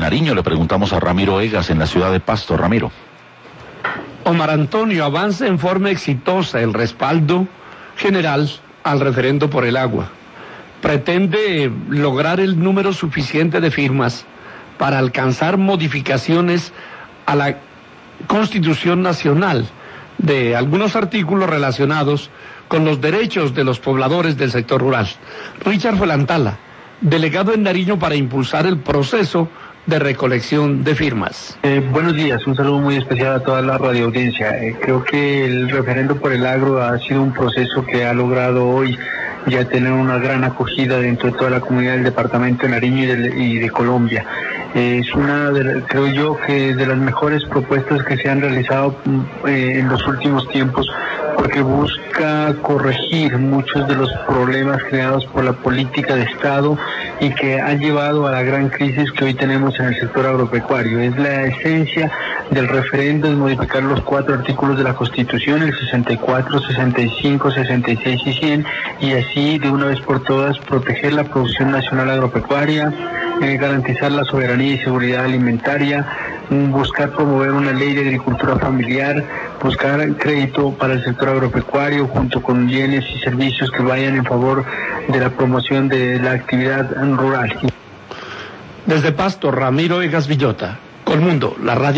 Nariño le preguntamos a Ramiro Egas en la ciudad de Pasto. Ramiro. Omar Antonio, avanza en forma exitosa el respaldo general al referendo por el agua. Pretende lograr el número suficiente de firmas para alcanzar modificaciones a la Constitución Nacional de algunos artículos relacionados con los derechos de los pobladores del sector rural. Richard Felantala, delegado en Nariño para impulsar el proceso de recolección de firmas. Buenos días, un saludo muy especial a toda la radioaudiencia. Creo que el referendo por el agro ha sido un proceso que ha logrado hoy ya tener una gran acogida dentro de toda la comunidad del departamento de Nariño y de Colombia. Es creo yo que de las mejores propuestas que se han realizado en los últimos tiempos, porque busca corregir muchos de los problemas creados por la política de Estado y que han llevado a la gran crisis que hoy tenemos en el sector agropecuario. Es la esencia del referendo, es modificar los 4 artículos de la Constitución, el 64, 65, 66 y 100, y así de una vez por todas proteger la producción nacional agropecuaria, garantizar la soberanía y seguridad alimentaria, buscar promover una ley de agricultura familiar, buscar crédito para el sector agropecuario junto con bienes y servicios que vayan en favor de la promoción de la actividad rural. Desde Pasto, Ramiro Egas Villota, Colmundo, la radio.